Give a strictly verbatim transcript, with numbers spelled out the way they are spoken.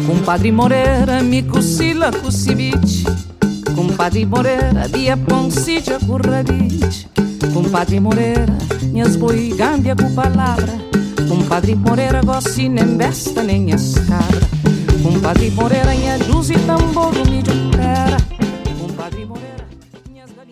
Compadre Moreira, mi cucila cucibici. Compadre Moreira, dia poncidia curradici. Compadre Moreira, minhas boi gambia com palavra. Compadre Moreira, gosto nem besta nem escada. Compadre Moreira, minha luz e tambor